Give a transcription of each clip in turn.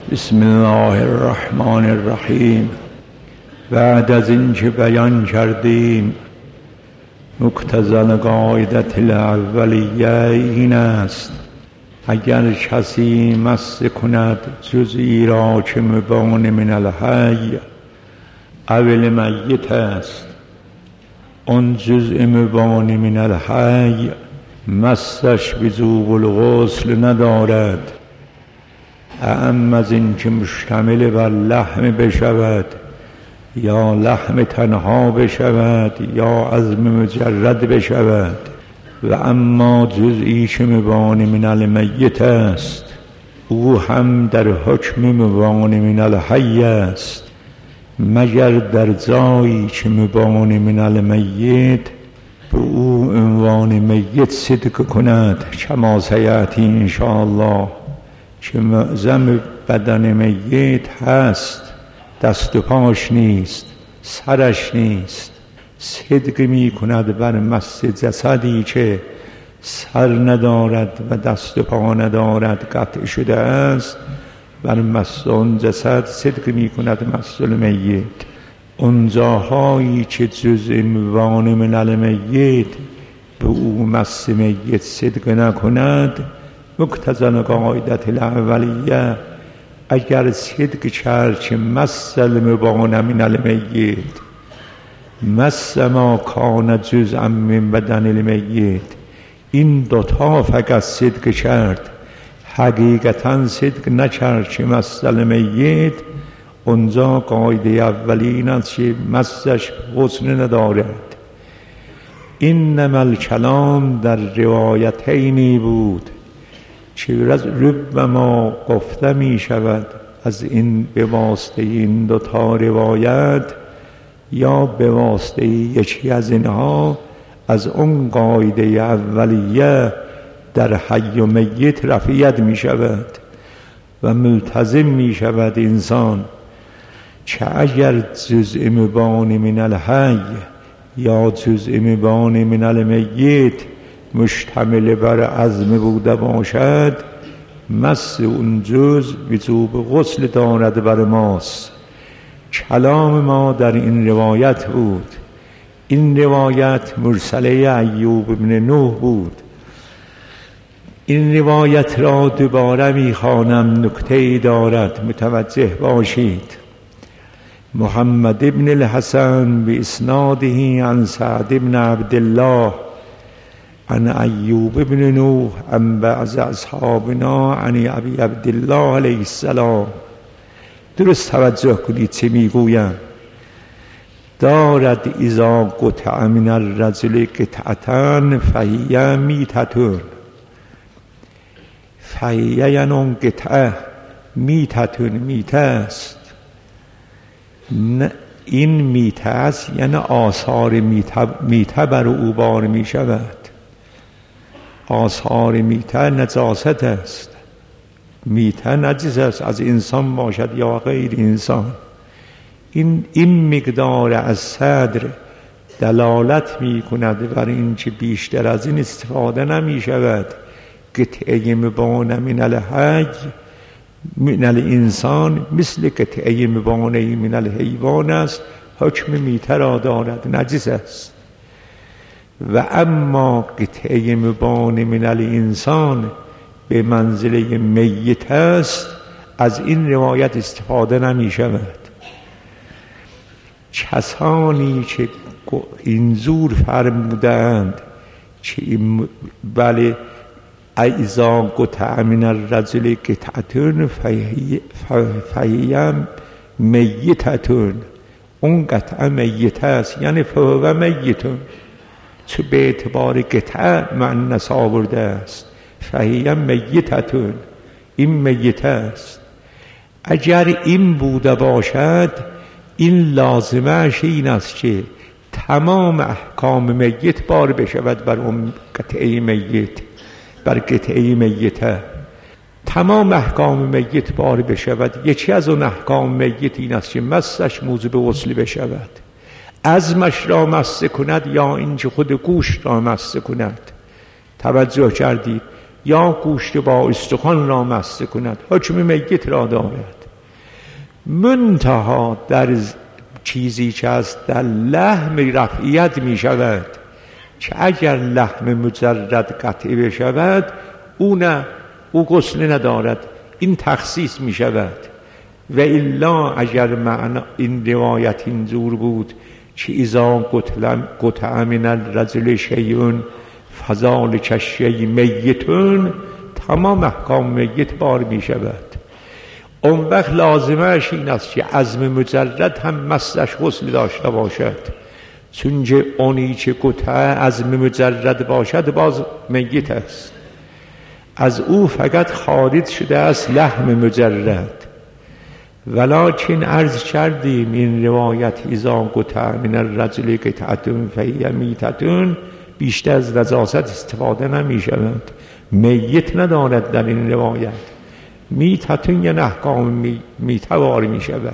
بسم الله الرحمن الرحیم. بعد از اینکه بیان کردیم مقتضی قاعدت الاولیه این است: اگر کسی مس کند جزئی را که مبان من الحی اول میت است، اون جزء مبان من الحی مسش وجوب الغسل ندارد، اعم از این که مشتمل بر لحم بشود یا لحم تنها بشود یا عظم مجرد بشود. و اما جزئی که مبان من المیت است، او هم در حکم مبان من الحی است، مگر در جایی که مبان من المیت به او عنوان میت صدق کند، کما سیأتی انشاءالله، که معظم بدن میت هست، دست و پاش نیست، سرش نیست، صدق می کند بر مس جسدی که سر ندارد و دست و پا ندارد، قطع شده است، بر مس آن جسد صدق می کند مس المیت. اون جاهایی که جزء مبان من المیت به او مس میت صدق نکند، مقتضی قاعدت الاولیه اگر صدق کرد که مس المبان من المیت مس ما کان جزءا من بدن المیت، این دوتا فقط صدق کرد، حقیقتا صدق نکرد که مس المیت، اونجا قاعده اولین است که مسش غسل ندارد. اینما الکلام در روایتینی بود که ربما گفته می شود از این به واسطه این دوتا روایت یا به واسطه یکی از اینها از اون قاعده اولیه در حی و میت رفعیت می شود و ملتزم می شود انسان که اگر جزء مبان من الحی یا جزء مبان من المیت مشتمل بر عظم بوده باشد، مس اون جزء وجوب غسل دارد بر ماست. کلام ما در این روایت بود. این روایت مرسله ایوب بن نوح بود. این روایت را دوباره میخوانم، نکته‌ای دارد، متوجه باشید. محمد ابن الحسن باسناده عن سعد بن عبدالله عن ایوب بن نوح عن بعض اصحابنا عن ابی عبدالله علیه السلام. درست توجه کنید چه میگویم. دارد اذا قطع من الرجل قطعتن فهی میتتون. فهی یعنی اون قطعه، میتتون میته است. این میته است یعنی آثار میته بر او بار می شود. آثار میته نجاست است. میته نجس است، از انسان باشد یا غیر انسان. این مقدار از صدر دلالت می کند بر این که بیشتر از این استفاده نمی شود. قطعه مبان من الحی من الانسان مثل قطعه مبانه من الحیوان است، حکم میته را دارد، نجس است. و اما قطعه مبان من الانسان به منزله میت است، از این روایت استفاده نمی شود. کسانی که اینجور فرمودند که بله اذا قطع من الرجل قطعتون فهی میتتون، اون قطعه میت است یعنی فهو میتون، چه به اعتبار قطعه معنس آورده است. فهی میتتون، این میت است. اگر این بوده باشد، این لازمش این است که تمام احکام میت بار بشود بر اون قطعه میت، بر قطعه میته تمام احکام میت بار بشود. یکی از اون احکام میت این است که مسش موجب غسل بشود، عظمش را مس کند یا اینکه خود گوشت را مس کند. توجه کردید؟ یا گوشت با استخوان را مس کند، حکم میت را دارد. منتها در چیزی که است در لحم رفعیت می شود که اگر لحم مجرد قطعی بشود او غسل ندارد، این تخصیص می شود. و الا اگر معنا این روایت اینجور بود که اذا قطع من الرجل شیء فذلک الشیء میت، تمام احکام میت بار می شود. اون وقت لازمش این است که عظم مجرد هم مستش غسل داشته باشد، چون که اونی که قطع عظم مجرد باشد باز میت است، از او فقط خارج شده است لحم مجرد. ولکن عرض کردیم این روایت اذا قطع من الرجل قطعة فهی میتة بیشتر از نجاست استفاده نمی شود، میت ندارد در این روایت. میتتون یه احکام میته وارد می شود.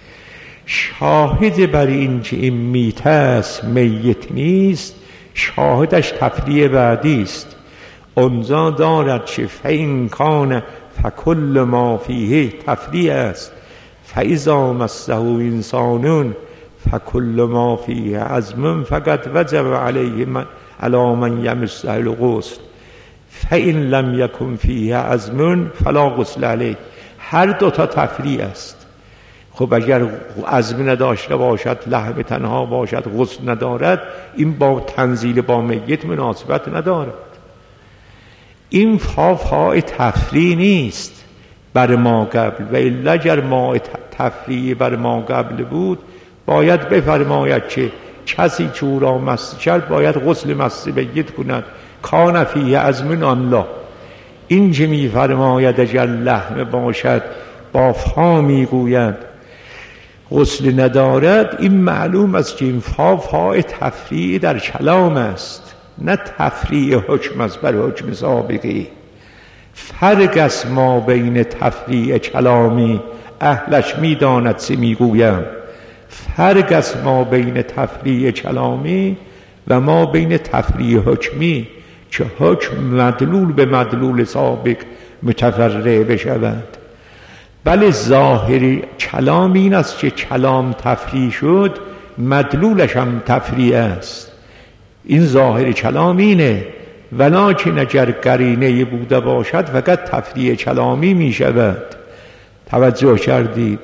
شاهد بر این که این میته است میت نیست، شاهدش تفریع بعدی است. اونجا دارد که فین کان فکل ما فیه تفریع است، فاذا مسه انسان فکل ما فیه عظم فقط وجب علیه علی من یمسه الغسل، فإن لم یکن فیه عظم فلا غسل علیه. هر دوتا تفریع است. خب اگر عظم نداشته باشد، لحم تنها باشد، غسل ندارد، این با تنزیل با میت مناسبت ندارد. این فاء تفریع نیست بر ما قبل، و الا اگر ما تفریع بر ما قبل بود باید بفرماید که کسی که او را مس کرد باید غسل مس میت کند، کان فیه عظم آن لا. این که می فرماید اگر لحم باشد با فا می گوید غسل ندارد، این معلوم است که این فاء تفریع در کلام است، نه تفریع حکم است بر حکم سابقی. فرق است ما بین تفریع کلامی، اهلش می داند چه می گویم، فرق است ما بین تفریع کلامی و ما بین تفریع حکمی که حکم مدلول به مدلول سابق متفرع بشود. بله ظاهری کلام این است که کلام تفریع شد، مدلولش هم تفریع است. این ظاهر کلام اینه، ولکن اگر قرینه بوده باشد فقط تفریع کلامی می شود. توجه کردید؟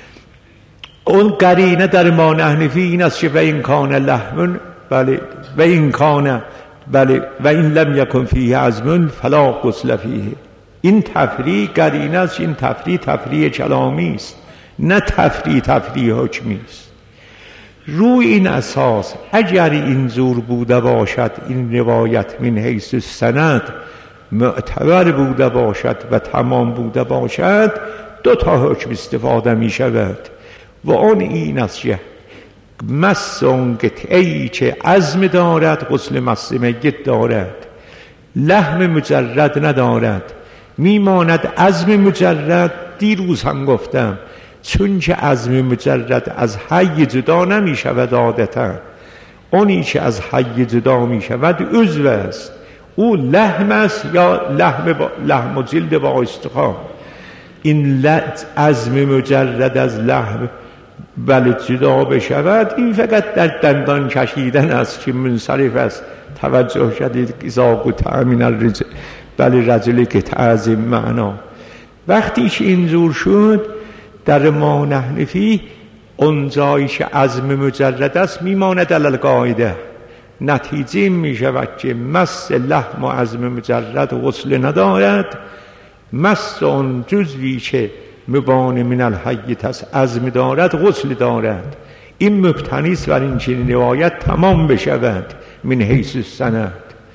اون قرینه در ما حنفی این است که و این کان لحم، بله، و این کان، بله، و این لم یکن فیه عظم فلا غسل فیه. این تفریع قرینه است، این تفریع کلامی است، نه تفریع حکمی است. روی این اساس اگر این زور بوده باشد، این روایت من حیث السند معتبر بوده باشد و تمام بوده باشد، دو تا حکم استفاده می شود. و اون این است که مس اون قطعی که عظم دارد غسل مس میت دارد، لحم مجرد ندارد، میماند عظم مجرد. دیروز هم گفتم چون که عظم مجرد از حی جدا نمی شود عادتا، اونی که از حی جدا می شود عضو است، او لحم است یا لحم و جلد با استخوان. این عظم مجرد از لحم بله جدا بشود، این فقط در دندان کشیدن است که منصرف است. توجه شدید؟ اذا قطع من الرجل، بله، رجل قطع از این معنا. وقتی که اینجور شد در ما حنفی، اون جایی که عظم مجرد است میماند علی قاعده. نتیجه می شود که مس لحم و عظم مجرد غسل ندارد، مس اون جزوی که مبان من الحیت است عظم دارد غسل دارد. این مبتنی است بر این چنین روایت تمام بشود من حیث السند.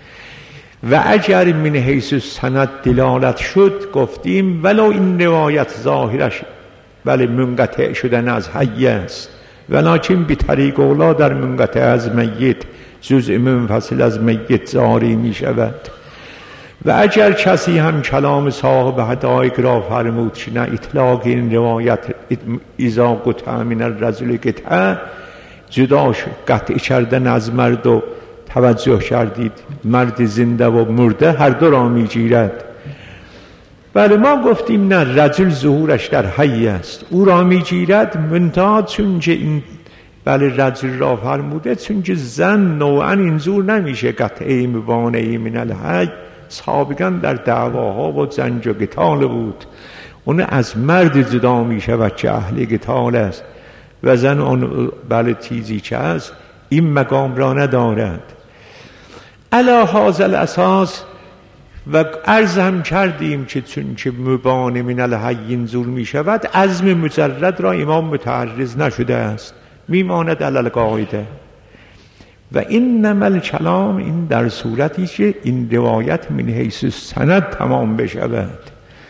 و اگر من حیث السند دلالت شد، گفتیم ولو این روایت ظاهرش بله منقطع شدن از حی است، ولکن به طریق اولا در منقطع از میت جزء منفصل از میت جاری می شود. و اگر کسی هم کلام صاحب حدائق را فرمود که نه اطلاق این روایت اذا قطع من الرجل قطعه جدا قطع کردن از مرد و توجه کردید مرد زنده و مرده هر دو را می گیرد. بله ما گفتیم نه، رجل ظهورش در حی است، او را میگیرد منتها چونکه این بله رجل را فرموده، چونکه زن نوعا این زور نمیشه قطعه مبانه من الحی. سابقا در دعواها و زنج و قتال بود، اون از مرد جدا میشود که اهل قتال است و زن اون بله تیزی که است این مقام را ندارد. علی هذا الاساس و عرض هم کردیم که چون که مبان من الحی اینجور می شود، عزم مجرد را امام متعرض نشده است، میماند علی القاعده. و اینما الکلام، این در صورتی که این روایت من حیث سند تمام بشود.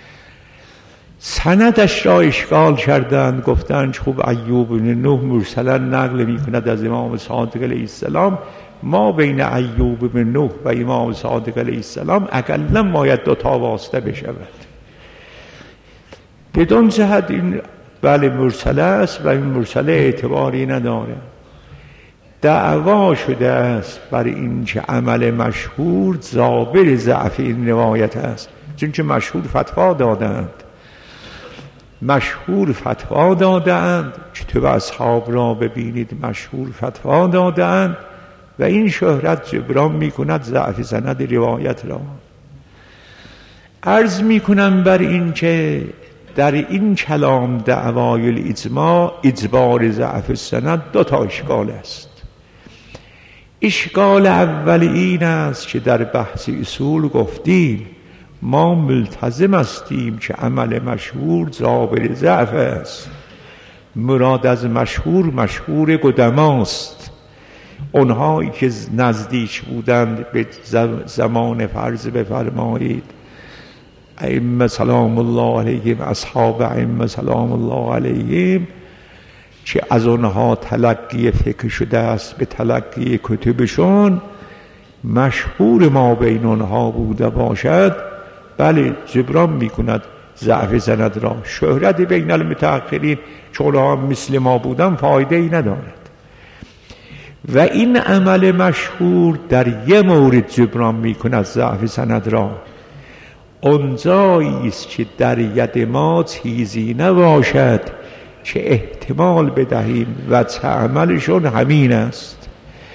سندش را اشکال کردند، گفتند خوب ایوب بن نوح مرسلا نقل می کند از امام صادق علیه السلام، ما بین ایوب بن نوح و امام صادق علیه السلام اقلا باید 2 واسطه بشود. بدون جهت این بله مرسله است و این مرسله اعتباری نداره. دعوا شده است بر این که عمل مشهور ضابر ضعف این روایت است، چون که مشهور فتوا دادند، که تو اصحاب را ببینید مشهور فتوا دادند و این شهرت جبران می کند ضعف سند روایت را. عرض می کنم بر این که در این کلام دعوای الاجماع اجبار ضعف سند 2 اشکال است. اشکال اول این است که در بحث اصول گفتیم ما ملتزم هستیم که عمل مشهور ضابر ضعف است. مراد از مشهور قدماست، اونهایی که نزدیک بودند به زمان فرض بفرمایید ائمه سلام الله علیهم، اصحاب ائمه سلام الله علیهم، که از اونها تلقی فقه شده است به تلقی کتبشون، مشهور ما بین اونها بوده باشد بله جبران میکند ضعف سند را. شهرت بین المتأخرین چون اونها مثل ما بودن فایده ای ندارد. و این عمل مشهور در یه مورد جبران میکند ضعف سند را، اونجایی است که در ید ما چیزی نباشد که احتمال بدهیم و چه عملشون همین است.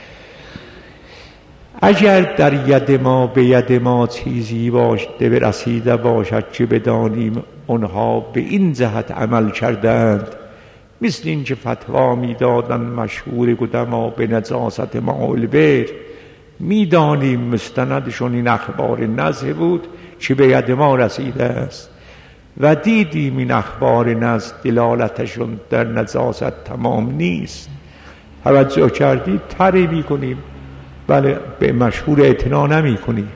اگر در ید ما به ید ما چیزی باشده برسیده باشد که بدانیم اونها به این جهت عمل کردند، مثل این که فتوا میدادن مشهور قدما به نجاست ماء البئر، میدانیم مستندشون این اخبار نزه بود که به ید ما رسیده است و دیدیم این اخبار نزه دلالتشون در نجاست تمام نیست، توجه کردید تری میکنیم، بله به مشهور اعتنا نمی کنیم.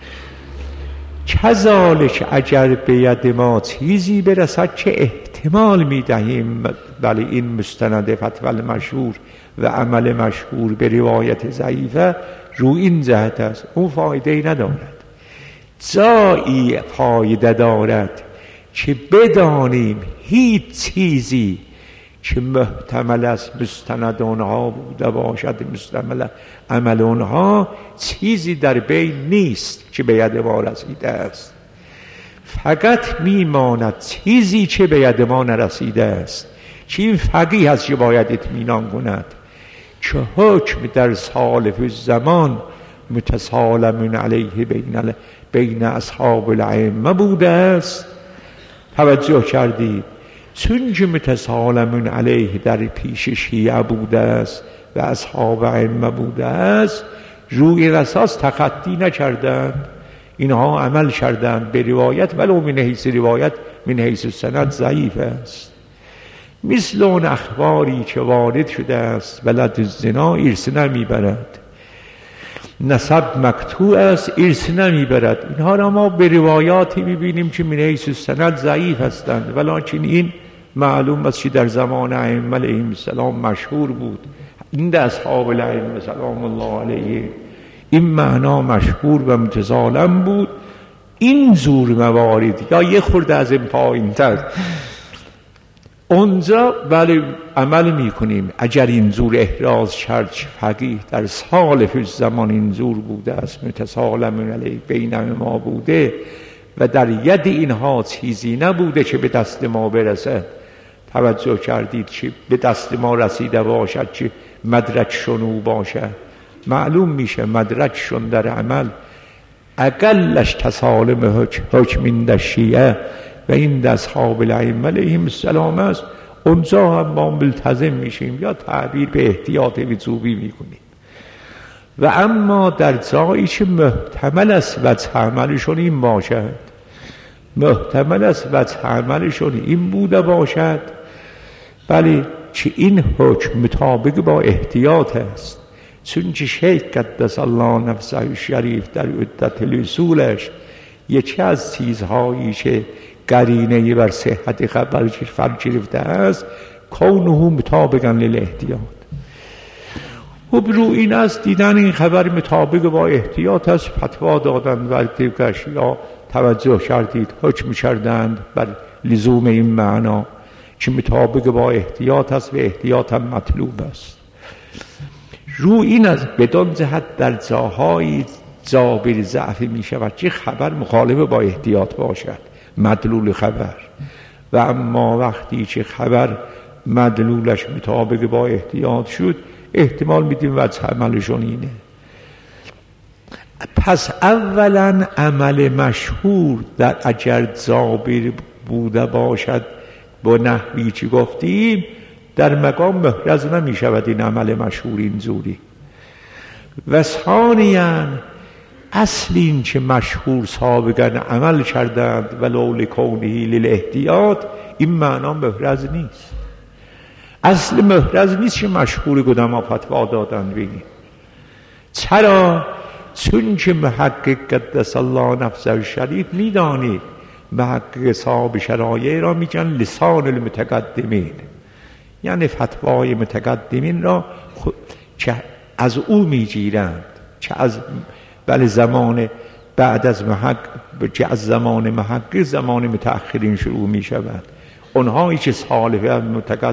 کذالک اگر به ید ما چیزی برسد که احتمال می دهیم بله این مستند فتوی مشهور و عمل مشهور به روایت ضعیفه، رو این جهت است، اون فایده ای ندارد. جایی فایده دارد که بدانیم هیچ چیزی که محتمل است مستند اونها بوده باشد، مستمل عمل اونها، چیزی در بین نیست که به ید ما رسیده است، فقط میماند چیزی که به ید ما نرسیده است که این فقیه هست که باید اطمینان کند که حکم در سالف الزمان متسالم علیه بین اصحاب الائمه بوده است. توجه کردید؟ چون که متسالم علیه در پیش شیعه بوده است و اصحاب ائمه بوده است، روی اساس تخطی نکردند، اینها عمل کردند به روایت، ولو من حیث روایت من حیث سند ضعیف است. مثل اون اخباری که وارد شده است ولد الزنا ارث نمیبرد، نسب مقطوع است ارث نمیبرد، اینها را ما به روایاتی میبینیم که من حیث سند ضعیف هستند، ولکن این معلوم است که در زمان ائمه علیهم السلام مشهور بود. این در اصحاب الائمه سلام الله علیه این معنا مشهور و متسالم بود. این زور موارد یا یه خورده از این پایین‌تر اونجا ولی عمل میکنیم. اگر این زور احراز کرد فقیه در سالف الزمان این زور بوده است، متسالم علیه بین ما بوده، و در ید اینها چیزی نبوده که به دست ما برسد. توجه کردید چه به دست ما رسیده باشد چه مدرکشون او باشد. معلوم میشه مدرکشون در عمل اقلش تسالم حکم این شیعه و این اصحاب الائمه علیهم السلام است. اونجا هم ما ملتزم میشیم یا تعبیر به احتیاط وجوبی میکنیم. و اما در جایی که محتمل است وجه عملشون این باشد، محتمل است وجه عملشون این بوده باشد بله که این حکم مطابق با احتیاط است، چون که شیخ قدس الله نفسه شریف در عدت الاصولش یکی از چیزهایی که قرینه بر صحت خبر فرق گرفته است کونه مطابقا للاحتیاط. خب رو این است دیدن این خبر مطابق با احتیاط است فتوا دادن و دیگرش یا توجه کردید حکم کردند بر لزوم این معنا که مطابق با احتیاط است و احتیاط هم مطلوب است. رو این است بدان جهت در جاهای جابر ضعفی می شود که خبر مخالف با احتیاط باشد مدلول خبر، و اما وقتی که خبر مدلولش مطابق با احتیاط شد احتمال میدیم وجه عملشون اینه. پس اولا عمل مشهور در اگر جابر بوده باشد با نحوی چی گفتیم در مقام محرز نمی شود این عمل مشهور اینجوری. و ثانیاً اصل این که مشهور سابقا عمل کردند ولو لکونه للاحتیاط این معنا محرز نیست. اصل محرز نیست که مشهور قدما فتوا دادن بگیم. چرا؟ چون که محقق قدس الله نفسه شریف میدانید محقق صاحب شرایع را میگن لسان المتقدمین، یعنی فتوای متقدمین را چه از او میگیرند چه از بله زمان بعد از چه از زمان محقق زمان متأخرین شروع می شود. اونهایی که صالح از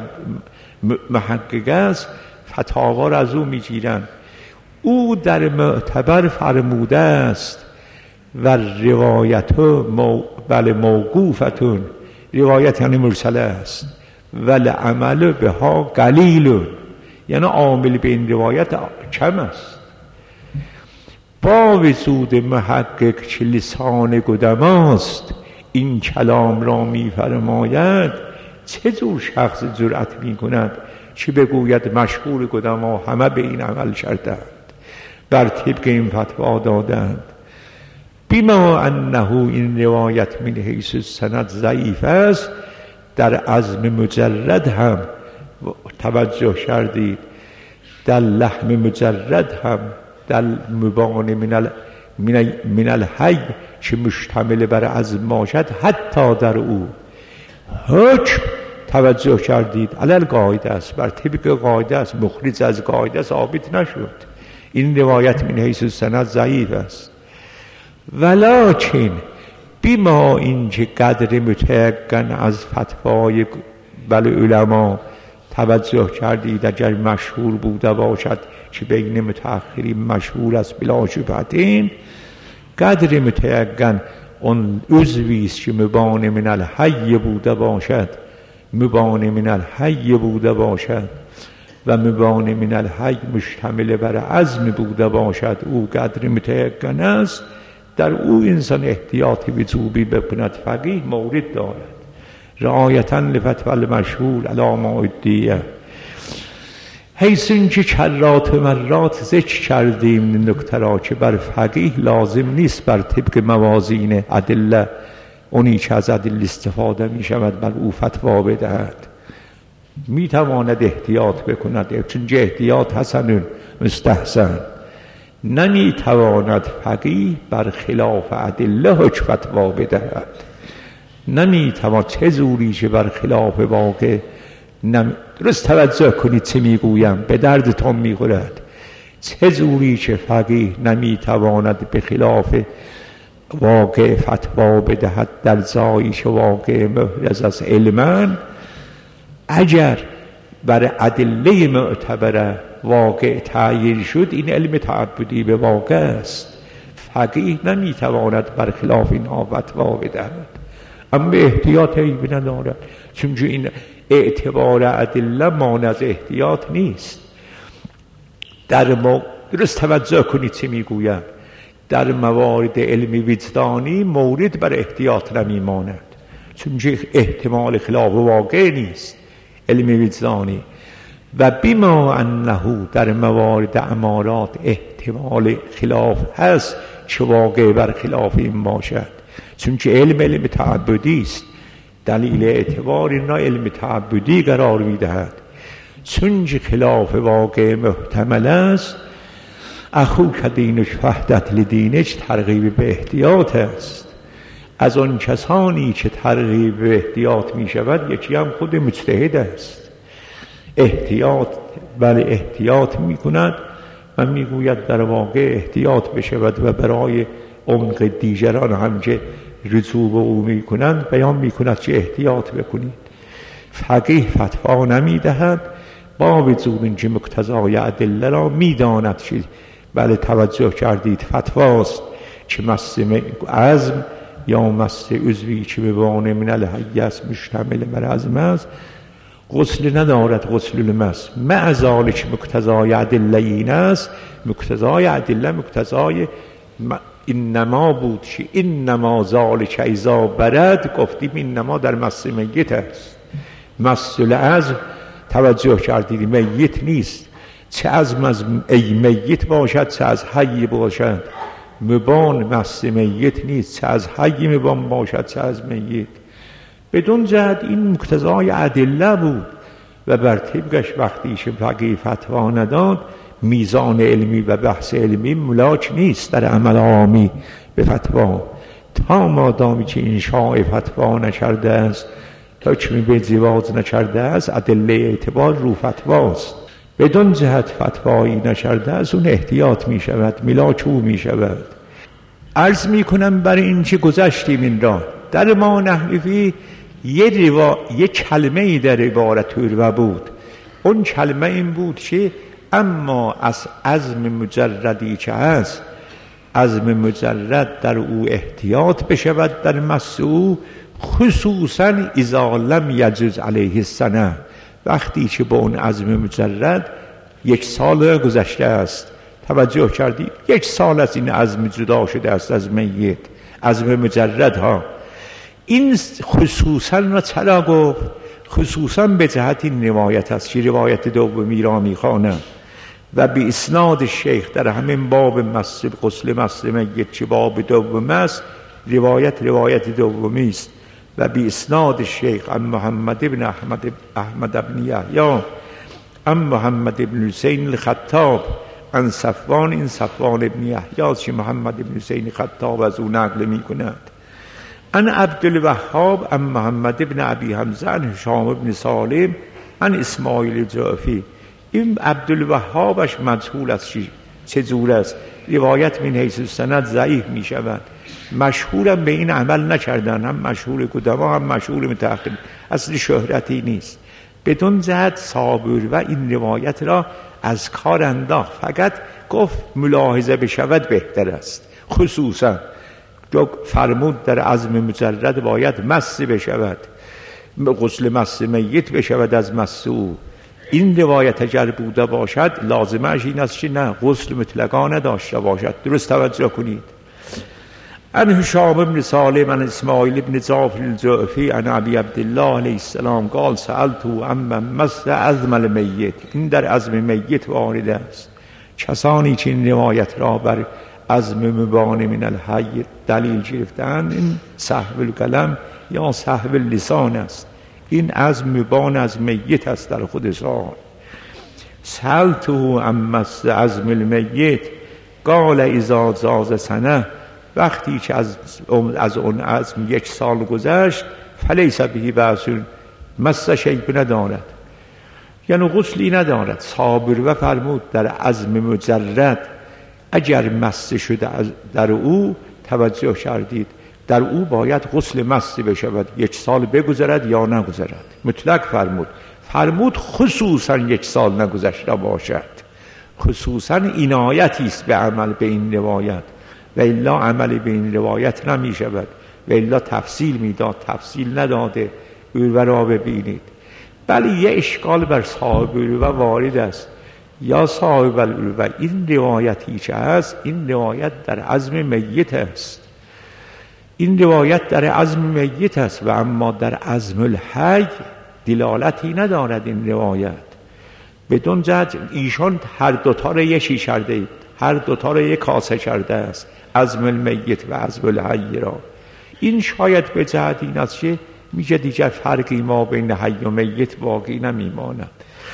محقق است فتاوا را از او می گیرند. او در معتبر فرموده است و روایت بله موقوفتون، روایت یعنی مرسله است ولی عمل بها قلیلون، یعنی عامل به این روایت کم است. با وجود محقق که لسان قدماست این کلام را می فرماید، چه جور شخص جرأت می کند که بگوید مشهور قدما همه به این عمل کردند بر طبق این فتوا دادند، بما انه این روایت من حیث السند ضعیف است. در عزم مجرد هم توجه کردید در لحم مجرد هم در مبان من الحی که مشتمل بر عزم باشد حتی در او حکم توجه کردید علل قاعده است بر طبق قاعده است مخرج از قاعده ثابت نشد. این روایت من حیث السند ضعیف است. ولکن بما اینکه قدر متیقن از فتوای بل علما توجه کردید اگر مشهور بوده باشد که بین متأخرین مشهور است بلا شبهتین، قدر متیقن اون عضوی است که مبان من الحی بوده باشد، مبان من الحی بوده باشد و مبان من الحی مشتمل بر عزم بوده باشد، او قدر متیقن است. در او انسان احتیاطی وجوبی بکند فقیه مورد دارد رعایتاً لفتوى المشهور علی ما ادعیه. حیث اینکه کرات مرات ذکر کردیم نکته را که بر فقیه لازم نیست بر طبق موازین ادله اونی که از ادله استفاده می شود بر او فتوا بدهد، می تواند احتیاط بکند چون احتیاط حسن مستحسن. نمی تواند فقیه بر خلاف ادله حکم فتوا بدهد، نمی تواند چه زوری که بر خلاف واقع درست توجه کنید چه میگویم به دردتان میخورد. چه زوری که فقیه نمی تواند به خلاف واقع فتوا بدهد در جایی که واقع محرز از علما، اگر بر ادله معتبره واقع تعیین شد این علم تعبدی به واقع است. فقیه نمیتواند برخلاف اینها فتوا بدهد، اما احتیاط عیبی ندارد، چون این اعتبار ادله مانع از احتیاط نیست. در درست توجه کنید چه میگویم، در موارد علمی وجدانی مورد بر احتیاط نمیماند، چون احتمال خلاف واقع نیست علمی وجدانی. و بما انه در موارد امارات احتمال خلاف هست چه واقع بر خلاف این باشد، چون که علم تعبدی است، دلیل اعتبار اینا علم تعبدی قرار میدهد. چون که خلاف واقع محتمل است، اخوک دینش وحدت لدینش ترغیب به احتیاط است. از آن کسانی که ترغیب به احتیاط می شود یکی هم خود مجتهد است. احتیاط بله احتیاط می کند و می گوید در واقع احتیاط بشود و برای عمق دیگران هم که رجوع به او می کنند بیان می کند که احتیاط بکنید. فقیه فتوا نمی دهد با وجود اینکه مقتضای ادله را می داند که بله توجه کردید فتواست که مس عزم یا مس عضوی که به وانع من الحی است مشتمل بر عزم است غسل ندارد، غسل المس مع ذلک مقتضای ادله این است. مقتضای ادله مقتضای اینما بود که اینما ذالک اذا برد، گفتیم اینما در مس میت است. مس العزم توجه کردید میت نیست، چه عزم از ای میت باشد چه از حی باشد. مبان مس میت نیست، چه از حی مبان باشد چه از میت. بدون جهت این مقتضای ادله بود و بر طبقش وقتی که فقیه فتوا نداد میزان علمی و بحث علمی ملاک نیست در عمل عامی به فتوا. تا مادامی که این شایع فتوا نکرده است، تا چمی به زواج نکرده است، ادله اعتبار رو فتواست. بدون جهت فتوایی نکرده است اون احتیاط می شود، ملاک او می شود. عرض می کنم برای این که گذشتیم این را در ما نحوی یه کلمه در عبارت و بود. اون کلمه این بود که اما از عزم مجردی که هست، عزم مجرد در او احتیاط بشود در مس او، خصوصا اذا لم یجز علیه السنه، وقتی که با اون عزم مجرد 1 سال گذشته است. توجه کردی 1 سال از این عزم جدا شده است از میت، عزم مجرد ها. این خصوصا را چرا گفت؟ خصوصا به جهت این روایت است که روایت دومی را میخوانم و به اسناد شیخ در همین باب غسل مس میت که باب دوم است، روایت دومی است و به اسناد شیخ عن محمد ابن احمد ابن یحیی عن محمد ابن حسین الخطاب عن صفوان، این صفوان ابن یحیی که محمد ابن حسین الخطاب از او نقل می کند. عن عبدالوهاب عن محمد ابن ابی حمزه عن هشام ابن سالم عن اسماعیل الجعفی. این عبدالوهابش مجهول است چه جور است، روایت من حیث سند ضعیف می شود. مشهورم به این عمل نکردن، هم مشهور قدما هم مشهور متأخر، اصل شهرتی نیست. بدون جهت صابر و این روایت را از کار انداخت، فقط گفت ملاحظه بشود بهتر است. خصوصا فرمود در عزم مجرد باید مس بشود، غسل مس میت بشود از مس او. این روایت اگر بوده باشد لازمش این است که نه غسل مطلقا نداشته باشد. درست توجه کنید. عن هشام ابن سالم عن اسماعیل ابن جعفر الجعفی عن ابی عبدالله علیه السلام قال سألته عما مس عظم المیت. این در عظم میت وارد است. کسانی که این روایت را بر عظم مبان من الحی دلیل گرفتند، این سهو القلم یا سهو اللسان است. این عظم مبان از میت است در خودشان. سألته عما مس عظم المیت قال اذا جاز سنه، وقتی که از اون عزم 1 سال گذشت فلیس به بأس، مس شیء ندارد، یعنی غسلی ندارد. صابر و فرمود در عزم مجرد اگر مس شده در او، توجه کردید در او باید غسل مس بشود، 1 سال بگذرد یا نگذرد. مطلق فرمود خصوصا 1 سال نگذشته باشد. خصوصا عنایتی است به عمل به این روایت و الا عملی به این روایت نمی شود، و الا تفصیل میداد، تفصیل نداده. عروه را ببینید. بله یه اشکال بر صاحب عروه وارد است. یا صاحب العروه، این روایتی که هست، این روایت در عزم میت است، این روایت در عزم میت است، و اما در عزم الحی دلالتی ندارد این روایت. بدون جهت ایشان هر دوتا را یکی کرده اید، هر دوتا را یک کاسه کرده است، عزم المیت و عزم الحی را. این شاید به جهت این است که میشه دیگر فرقی ما بین حی و میت باقی نمیماند.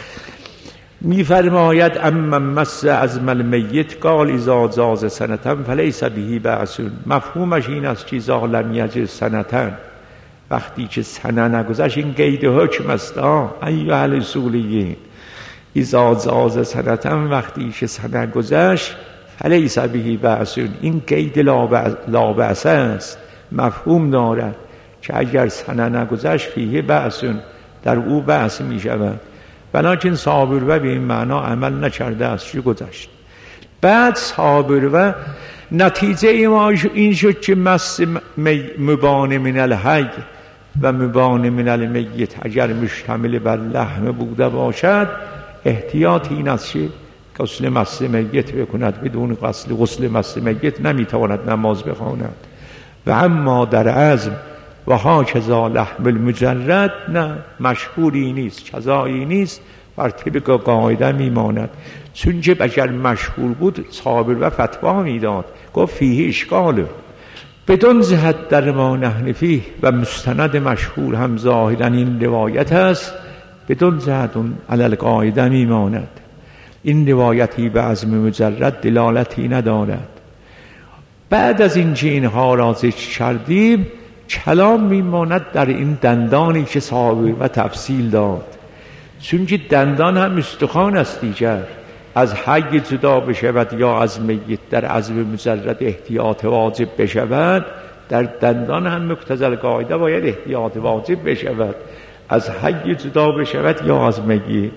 میفرماید اما مس عزم المیت قال اذا جاز سنتن فلیس به بأس. مفهومش این است که اذا لم یجز سنتن، وقتی که سنه نگذشت، این قید حکم است. ایها الاصولیین، اذا جاز سنتن، وقتی که سنه گذشت، فلیس به بأس، این قید لا بأس است، مفهوم دارد که اگر سنه نگذشت فیه بأس، در او بأس می شود. ولیکن صاحب عروه به این معنا عمل نکرده است که گذشت. بعد صاحب عروه نتیجه ما این شد که مس مبان من الحی و مبان من المیت اگر مشتمل بر لحم بوده باشد، احتیاط این است که غسل مس میت بکند. بدون غسل مس میت نمیتواند نماز بخواند. و اما در عزم و هاکذا لحم المجرد، نه، مشهوری نیست، جزایی نیست، بر طبق قاعده میماند. چون که اگر مشهور بود صاحب و فتوا میداد، گفت فیه اشکاله. بدون جهت در ما نحن فیه، و مستند مشهور هم ظاهرا این روایت است، بدون جهت اون علی قاعده میماند. این روایتی به عزم مجرد دلالتی ندارد. بعد از این که اینها را ذکر کردیم، کلام میماند در این دندانی که صاحب و تفصیل داد. چون که دندان هم استخوان است دیگر، از حی جدا بشود یا از میت در عزم مجرد احتیاط واجب بشود، در دندان هم مقتضی القاعده باید احتیاط واجب بشود، از حی جدا بشود یا از میت.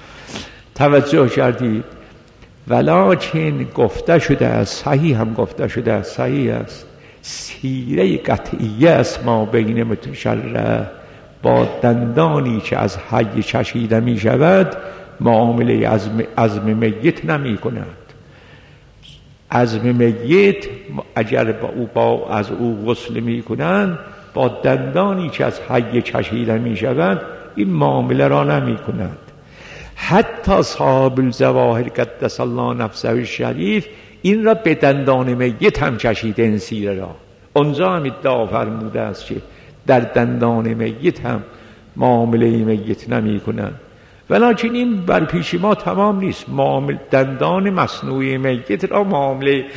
توجه کردید؟ ولکن گفته شده است، صحیح هم گفته شده است، صحیح است، سیره قطعیه است ما بین متشرع با دندانی که از حی چشیده می شود معامله عزم میت نمی کند. عزم میت اگر از او غسل می کنند، با دندانی که از حی چشیده می شود این معامله را نمی کند. حتی صاحب الجواهر قدس الله نفسه الشریف این را به دندان میت هم چشیده، این سیره را. اونجا هم ادعا فرموده است که در دندان میت هم معامله میت نمی کنند. ولیکن این بر پیش ما تمام نیست. دندان مصنوعی میت را معامله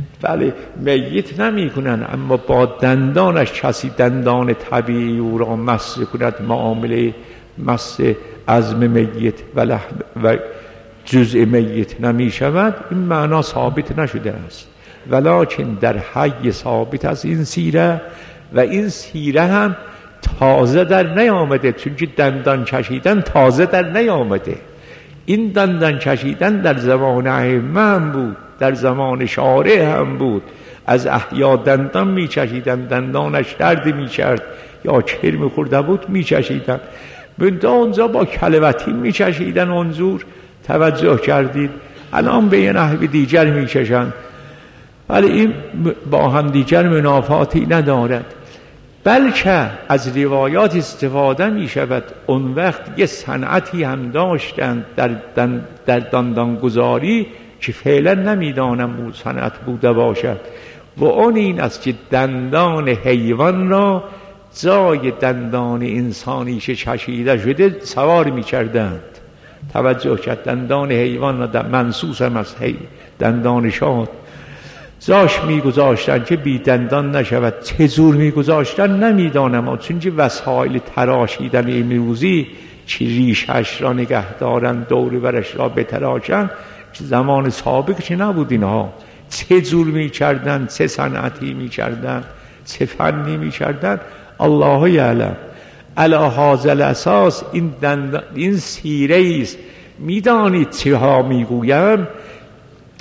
میت نمی کنند، اما با دندانش کسی دندان طبیعی او را مس کند، معامله مس عزم میت و جزء میت نمی شود. این معنا ثابت نشده است، ولیکن در حی ثابت است این سیره، و این سیره هم تازه در نیامده، چون که دندان کشیدن تازه در نیامده. این دندان کشیدن در زمان ائمه هم بود، در زمان شارع هم بود. از احیا دندان می کشیدن، دندانش درد می کرد یا چرم خورده بود می کشیدن. بنده اونجا با کلوتین می کشیدن اونجور. توجه کردید؟ الان به یه نحو دیگر می کشن، ولی این با هم دیگر منافاتی ندارد. بلکه از روایات استفاده می شود. اون وقت یه صنعتی هم داشتند در دندانگذاری که فعلا نمیدانم اون صنعت بوده باشد، و اون این است که دندان حیوان را جای دندان انسانی که چشیده شده سوار می کردند. توجه کرد؟ دندان حیوان را منسوس هم از دندان شاد جاش میگذاشتن که بی دندان نشود. چه جور میگذاشتن نمیدانم، چون که وسایل تراشیدن امروزی چه ریشش را نگه دارن، دور برش را بتراشن، زمان سابق چه نبود اینها. چه جور میکردن، چه صنعتی میکردن، چه فنی میکردن، الله یعلم. علی هذا الاساس این سیره است. میدانید چه ها میگویم؟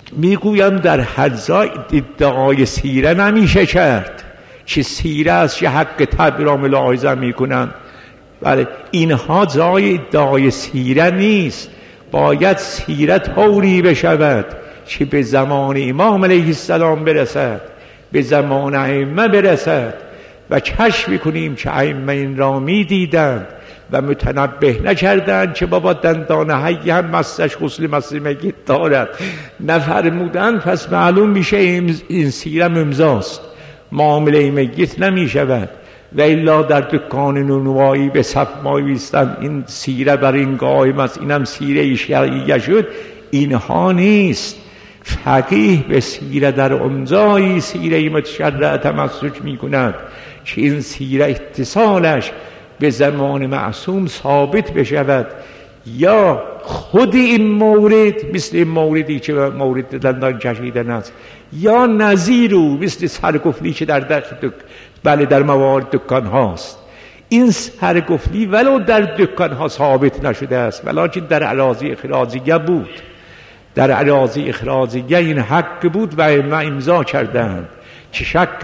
میگویم در حضا ادعای سیره نمیشه کرد که سیره است که حق طبع را ملاحظه میکنند. بله، اینها جای ادعای سیره نیست. باید سیره طوری بشود که به زمان امام علیه السلام برسد، به زمان ائمه برسد و کشف کنیم که ائمه این را میدیدند و متنبه نکردند که بابا دندان حی هم مستش غسل مس میت دارد، نفرمودند، پس معلوم میشه این سیره امضاست، معامله میت نمیشود. و الا در دکان نونوایی به صف ما ایستند این سیره بر این قائم است، اینم سیره شرعیه شد. اینها نیست. فقیه به سیره در امضای سیره متشرع تمسک می کند که این سیره اتصالش به زمان معصوم ثابت بشود، یا خود این مورد مثل این موردی که مورد دندان کشیدن است، یا نظیر او مثل سرگفلی که در موارد دکان هاست. این سرگفلی ولو در دکان ها ثابت نشده است، ولکن در اراضی اخراجیه بود. در اراضی اخراجیه این حق بود و ائمه امضا کردند که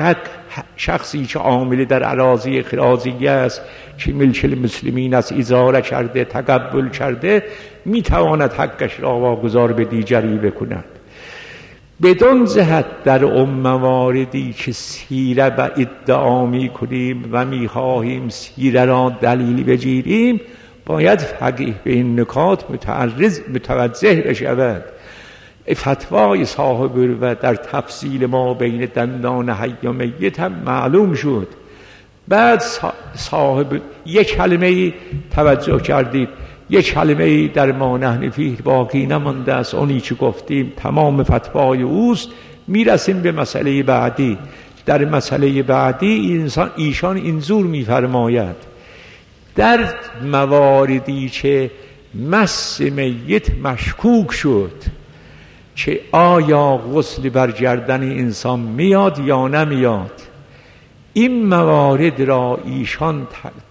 شخصی که عامل در اراضی اخراجیه است که ملک المسلمین است اجاره کرده، تقبل کرده، میتواند حقش را واگذار به دیگری بکند. بدون جهت در مواردی که سیره و ادعا می کنیم و می خواهیم سیره را دلیل بگیریم، باید فقیه به این نکات متوجه بشود. فتوای صاحب و در تفصیل ما بین دندان حی و میت هم معلوم شد. بعد صاحب یک کلمه توجه کردید، یک کلمه در ما نحن فیه باقی نمانده است، اونی که گفتیم تمام فتوای اوست. میرسیم به مسئله بعدی. در مسئله بعدی ایشان اینجور میفرماید در مواردی که مس میت مشکوک شد که آیا غسل بر گردن انسان میاد یا نمیاد، این موارد را ایشان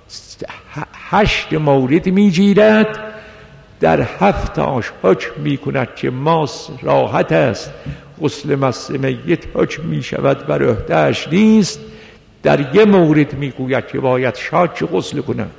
8 مورد میگیرد، در 7 تاش حکم میکند که ماس راحت است، غسل مس میت حکم میشود بر عهده‌اش نیست. در 1 مورد میگوید که باید شاک غسل کند.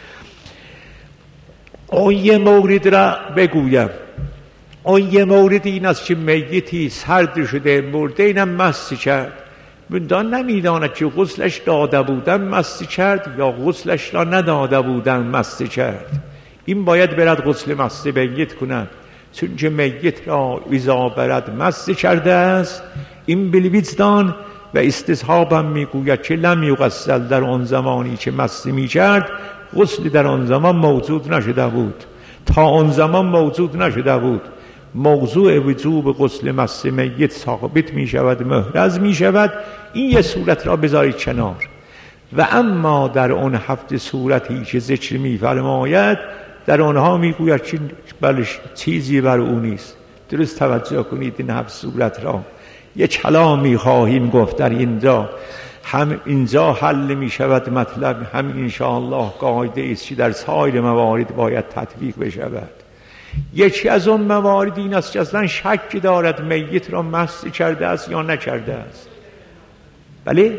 اون 1 مورد را بگویم. اون 1 مورد این است که میتی سرد شده مرده، اینم مس کرد، بندان نمیداند که غسلش داده بودن مس کرد یا غسلش را نداده بودن مس کرد. این باید برد غسل مس میت کند، چون که میت را اذا برد مس کرده است. این بالوجدان و استصحابم میگوید که لم یغسل، در آن زمانی که مس میکرد غسل در آن زمان موجود نشده بود، تا آن زمان موجود نشده بود. موضوع وجوب غسل مس میت ثابت می شود، محرز می شود. این 1 صورت را بذارید کنار. و اما در آن 7 صورتی که ذکر می فرماید، در آنها می گوید که بلش چیزی بر او نیست. درست توجه کنید این 7 صورت را. یک کلامی خواهیم گفت در اینجا، هم اینجا حل می شود مطلب، هم انشاءالله قاعده است که در سایر موارد باید تطبیق بشود. یکی از اون موارد این است که اصلا شک دارد میت را مس کرده است یا نکرده است. بله؟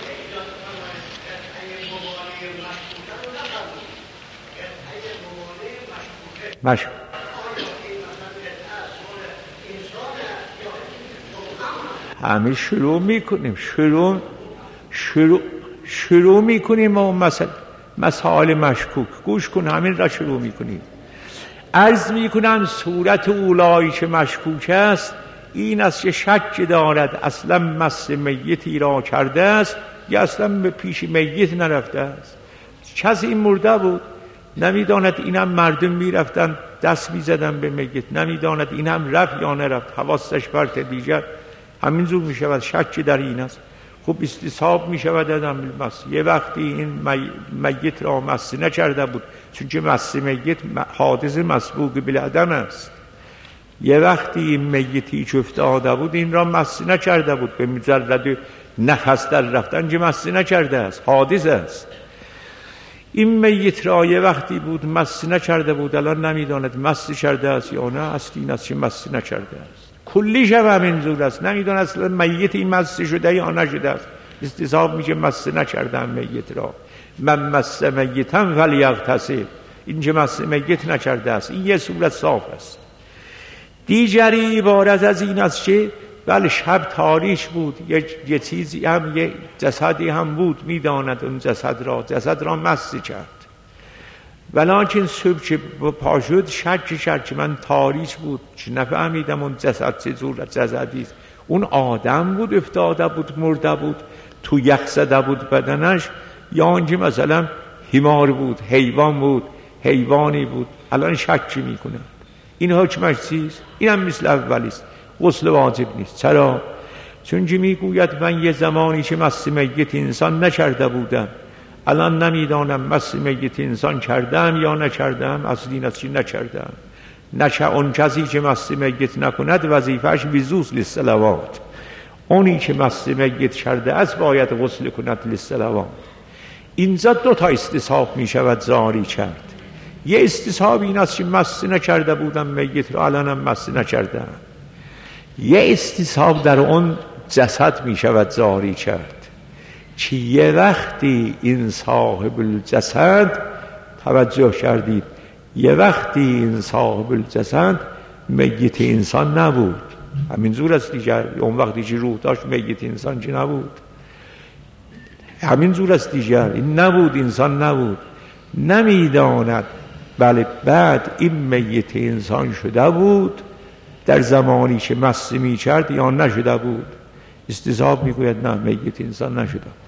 همه شروع میکنیم شروع میکنیم و مسائل مشکوک گوش کن، همین را شروع میکنیم. عرض میکنم صورت اولایی که مشکوک است این است که شک دارد اصلا مس میتی را کرده است یا اصلا به پیش میت نرفته است. کسی این مرده بود، نمیداند این هم مردم میرفتن دست میزدن به میت، نمیداند این هم رفت یا نرفت، حواسش پرت دیگر، همینجور میشود شک در این است. خب استصحاب میشود ادم مس. یه وقتی این میت را مس نکرده بود، چون که مس میت حادث مسبوق بالعدم است. یه وقتی این میتی که افتاده بود این را مس نکرده بود، به مجرد نفس در رفتن که مس نکرده است، حادث است. این میت را یه وقتی بود مس نکرده بود، الان نمیداند مس کرده است یا نه، اصلی این است که مس نکرده است. کلیش هم همین جور است. نمیدون اصلا میت این مس شده یا نشده است. استصحاب میشه مس نکردن میت را. من مس میتم فلیغتسل، این که مس میت نکرده است، این یه صورت صاف است. دیگری عبارت از این است که بله شب تاریک بود، یه چیزی هم، یه جسدی هم بود، میداند اون جسد را مس کرد، ولیکن صبح که پا شد شک من تاریک بود، که نفهمیدم اون جسد چه جور جسدی است. اون آدم بود، افتاده بود، مرده بود، تو یخ زده بود بدنش، یا آنکه مثلا حمار بود، حیوان بود، حیوانی بود. الان شک میکنه. این حکمش چیست؟ این هم مثل اولیست، غسل واجب نیست. چرا؟ چون که میگوید من یه زمانی که مس میت انسان نکرده بودم، الان نمیدانم مس میت انسان کردم یا نکردم. اصلی نسی نکردم. اون کسی که مس میت نکند وظیفهش وضوء للصلوات، اونی که مس میت کرده است باید غسل کند للصلوات. اینجا دو تا استصحاب می شود زاری کرد. یه استصحاب این است که مس نکرده بودم میت رو، الانم مس نکردم. یه استصحاب در اون جسد می شود زاری کرد که یه وقتی این صاحب الجسد، توجه کردید، یه وقتی این صاحب الجسد میت انسان نبود. همین زور است دیگر. اون وقتی که روح داشت میت انسان چی نبود. همین زور است دیگر. این نبود، انسان نبود، نمیداند. بله بعد این میت انسان شده بود در زمانی که مس می کرد یا نشده بود. استصحاب میگوید نه، میت انسان نشده بود.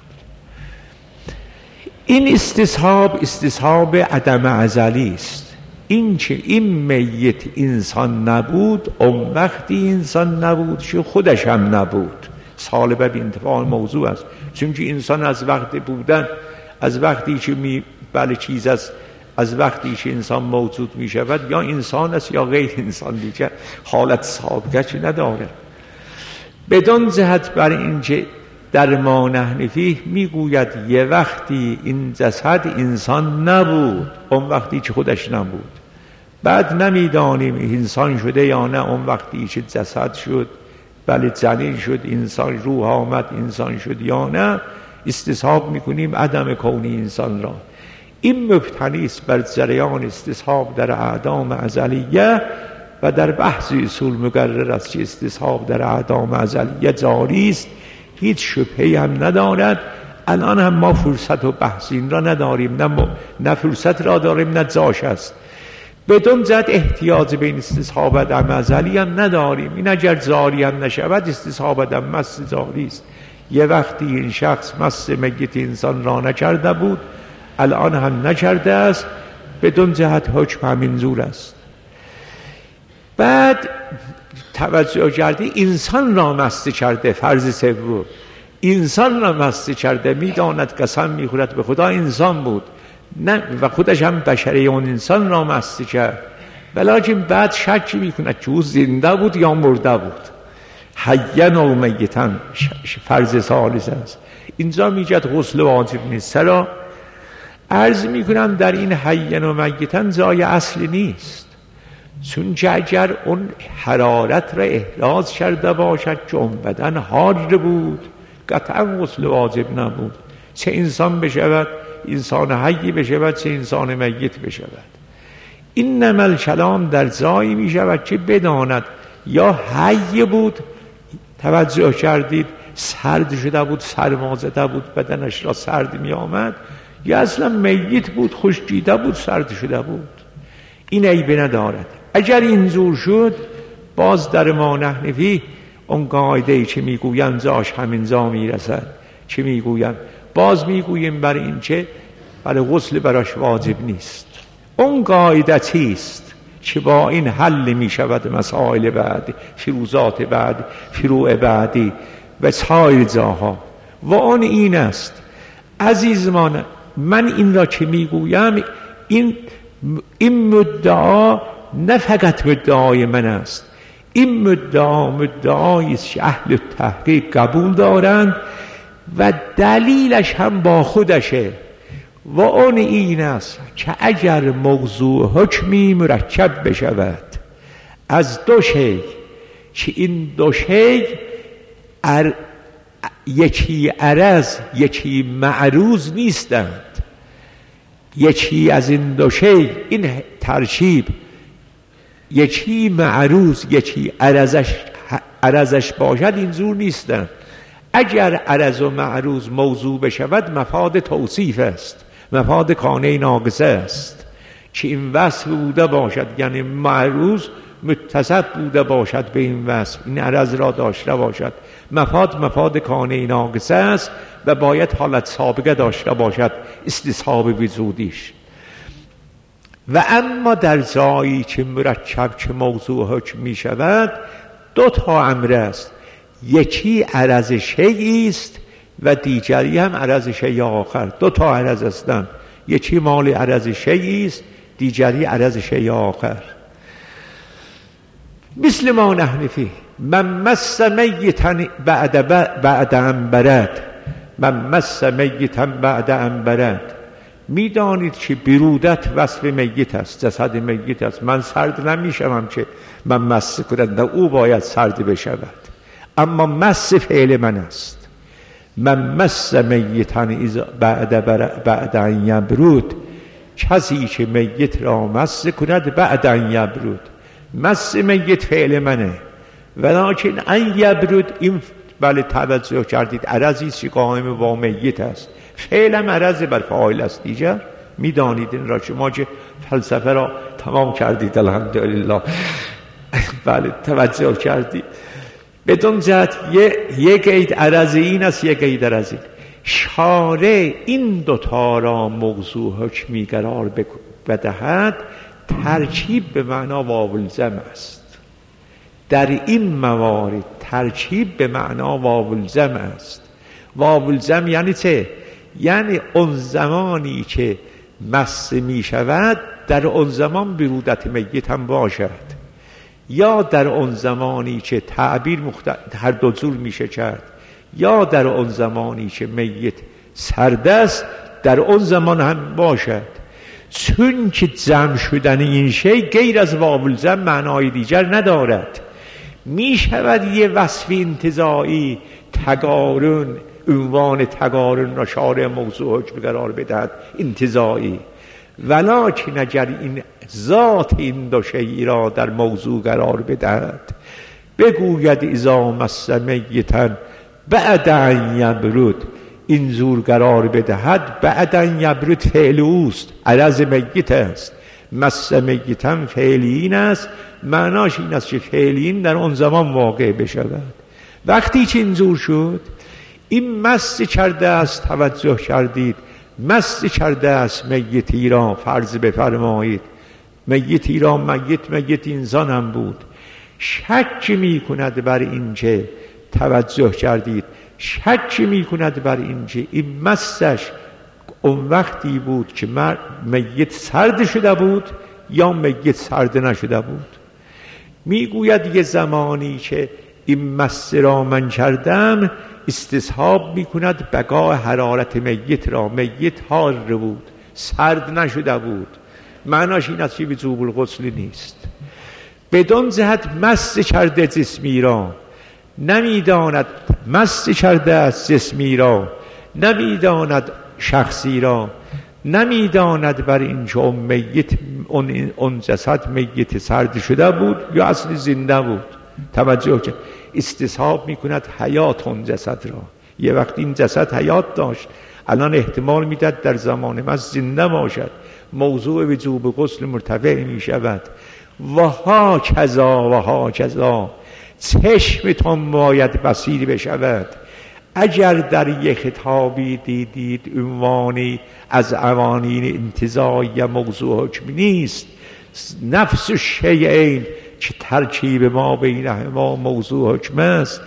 این استصحاب عدم ازلی است. این که این میت انسان نبود، اون وقتی انسان نبود که خودش هم نبود. سالبه به انتفاع موضوع است. چون که انسان از وقت بودن، از وقتی که بله چیز است، از وقتی که انسان موجود می شود، یا انسان است یا غیر انسان، دیگه حالت سابقه نداره. بدون جهت بر این که در ما نحن فیه میگوید یه وقتی این جسد انسان نبود، اون وقتی که خودش نبود. بعد نمیدانیم انسان شده یا نه. اون وقتی که جسد شد، بله جنین شد، انسان روح آمد، انسان شد یا نه، استصحاب میکنیم عدم کونی انسان را. این مبتنی است بر جریان استصحاب در اعدام ازلیه و در بحث اصول مقرر است که استصحاب در اعدام ازلیه جاری است، هیچ شبهه‌ای هم ندارد. الان هم ما فرصت و بحث این را نداریم، نه فرصت را داریم نه جاش است. بدون جد احتیاج به این استصحاب عدم ازلی هم نداریم. این اگر جاری هم نشود استصحاب عدم مس جاری است. یه وقتی این شخص مس میت انسان را نکرده بود، الان هم نکرده است. بدون جهت حکم همین زور است. بعد توجه کردی انسان را مست کرده، فرض سوم انسان را مست کرده، میداند قسم میخورد به خدا انسان بود، نه و خودش هم بشری اون انسان را مست کرد، ولیکن بعد شک میکند که او زنده بود یا مرده بود. حیّن و میتن فرض ثالث است. اینجا میگد غسل واجب نیست. چرا؟ عرض میکنم در این حیّن و میتن جای اصلی نیست. چون که اگر اون حرارت را احراز کرده باشد که اون بدن حار بود، قطعا غسل واجب نبود. چه انسان بشود، انسان حی بشود، چه انسان میت بشود. این نمل کلام در جایی می شود که بداند یا حی بود، توجه کردید، سرد شده بود، سرما زده بود، بدنش را سرد می آمد، یا اصلا میت بود، خشکیده بود، سرد شده بود. این عیب ندارد. اگر اینجور شد، باز در ما نحن فیه اون قاعده‌ای که میگویم جاش همینجا میرسد. چه میگویم؟ باز میگویم برای این که برای غسل براش واجب نیست. اون قاعده چیست که با این حل میشود مسائل بعدی، فروزات بعدی، فروع بعدی و سایر جاها. و اون این است عزیزمان، من این را که میگویم، این مدعا نه فقط مدعای من است، این مدعایی است که اهل تحقیق قبول دارند و دلیلش هم با خودشه. و اون این است که اگر موضوع حکمی مرکب بشود از دو شی، که این دو شی یکی عرض یکی معروض نیستند. یکی از این دو شی، این ترکیب یکی معروض یکی عرضش باشد، این زور نیستند. اگر عرض و معروض موضوع بشود مفاد توصیف است، مفاد کانه ناقصه است که این وصف بوده باشد، یعنی معروض متصف بوده باشد به این وصف، این عرض را داشته باشد. مفاد کانه ناقصه است و باید حالت سابقه داشته باشد استصحاب وجودیش. و اما در جایی که مرکب که موضوع حکم می شود دو تا امر است، یکی عرض شیئی است و دیگری هم عرض شیء آخر. دو تا عرض هستند، یکی مال عرض شیئی است، دیگری عرض شیء آخر. مثل ما نحن فیه، من مس میتا بعد ان برد، من مس میتا بعد ان برد. میدانید که برودت وصف میت است، جسد میت است. من سرد نمیشم که من مس کنم، او باید سرد بشود، اما مس فعل من است. من مس میتا بعد ان یبرود، کسی که میت را مس کند بعد ان یبرود. مس میت فعل منه، ولیکن ان یبرود این بله توجه کردید عرضی است که قائم با میت است، فعلم عرض بر فاعل است. دیگر میدانید این را، شما که فلسفه را تمام کردید الحمدلله بله توجه کردید. بدون جهت یک قید عرض این است، یک قید عرض این. شارع این دوتا را موضوع حکمی قرار بدهد، ترکیب به معنا واولزم است. در این موارد ترکیب به معنا واولزم است. واولزم یعنی چه؟ یعنی اون زمانی که مس می شود در اون زمان برودت میت هم باشد، یا در اون زمانی که تعبیر هر دو جور میشه کرد، یا در اون زمانی که میت سرد است در اون زمان هم باشد. چون که جمع شدن این شی غیر از واولزم معنای دیگر ندارد. می شود یه وصف انتزاعی تقارن، عنوان تقارن را شارع موضوع حکم قرار بدهد انتزاعی، ولکن اگر این ذات این دو شی را در موضوع قرار بدهد، بگوید اذا مس میتا بعد ان یبرد، این زور قرار بدهد بعد ان یبرد فعل اوست، عرض میت است. مس میتا فعلین است، معناش این است که فعلین در اون زمان واقع بشود. وقتی که این زور شد، این مس کرده است، توجه کردید، مس کرده است میتی را، فرض بفرمایید میتی را، میت انسان هم بود، شک می کند بر این که، توجه کردید، شک می کند بر این که این مسش اون وقتی بود که میت سرد شده بود یا میت سرد نشده بود. میگوید یه زمانی که این مس را من کردم، استصحاب میکند بقای حرارت میت را. میت حار بود، سرد نشده بود. معناش این است که وجوب الغسل نیست. بدون جهت مس کرده جسمی را، نمیداند مس کرده است جسمی را، نمیداند شخصی را، نمیداند بر این که اون جسد میت سرد شده بود یا اصلی زنده بود. توجه کرد، استصحاب میکند حیات اون جسد را. یه وقت این جسد حیات داشت، الان احتمال میداد در زمان مس زنده باشد، موضوع وجوب غسل مرتفع میشود. و ها کذا چشمتون باید بصیر بشود. اگر در یک خطابی دیدید عنوانی از قوانین انتزاعی موضوع حکم نیست، نفس شیئین که ترکیب ما بینهما موضوع حکم است،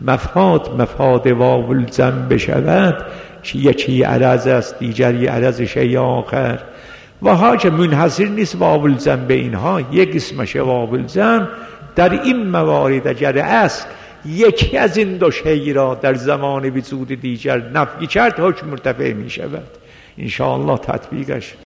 مفاد واولزم بشود که یکی عرض است دیگری عرض شیء آخر. و ها که منحصر نیست واولزم به اینها، یک اسمش واولزم در این موارد اگر است یکی از این دو شی را در زمان وجود دیگر نفی کرد حکم مرتفع می شود. انشاءالله تطبیقش